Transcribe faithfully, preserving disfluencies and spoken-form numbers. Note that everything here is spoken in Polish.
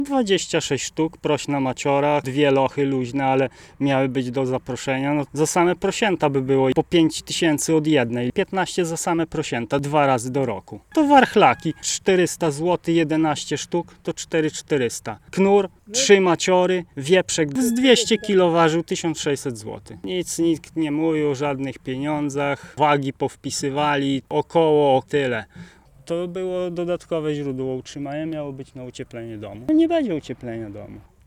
dwadzieścia sześć sztuk, prośna maciora, dwie lochy luźne, ale miały być do zaproszenia. No, za same prosięta by było po pięć tysięcy od jednej, piętnaście za same prosięta, dwa razy do roku. To warchlaki, czterysta złotych, jedenaście sztuk, to cztery tysiące czterysta. Knur, trzy maciory, wieprzek z dwieście kilo ważył tysiąc sześćset złotych. Nic nikt nie mówił o żadnych pieniądzach, wagi powpisywali, około tyle. To było dodatkowe źródło utrzymania, miało być na ucieplenie domu. Nie będzie ucieplenia domu.